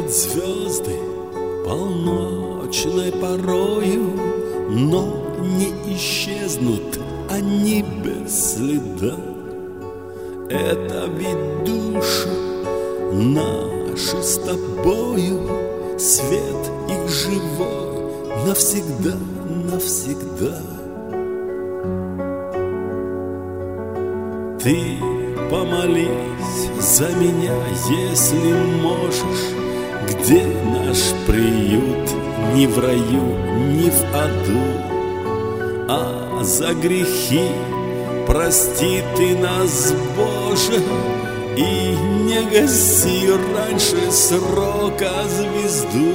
Падают звезды полночной порою, но не исчезнут они без следа. Это ведь души наши с тобою, свет их живой навсегда, навсегда. Ты помолись за меня, если можешь, где наш приют ни в раю, ни в аду, а за грехи прости ты нас, Боже, и не гаси раньше срока звезду.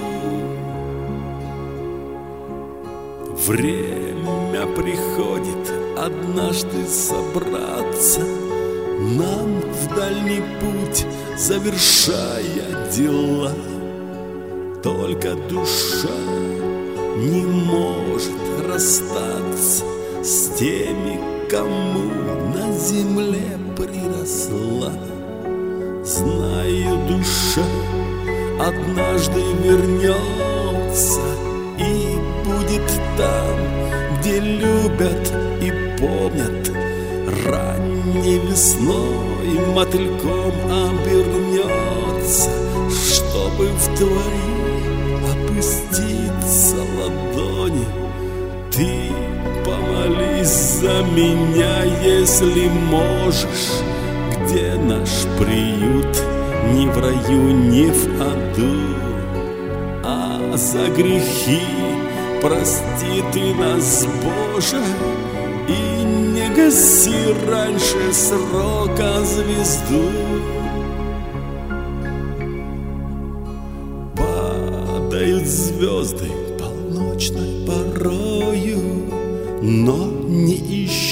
Время приходит однажды собраться нам в дальний путь, завершая дела. Только душа не может расстаться с теми, кому на земле приросла. Знаю, душа однажды вернется и будет там, где любят и помнят. Ранней весной мотыльком обернется, чтобы в твои опуститься ладони. Ты помолись за меня, если можешь, где наш приют ни в раю, ни в аду, а за грехи прости ты нас, Боже, и не гаси раньше срока звезду. Падают звезды полночной порою, но не ищут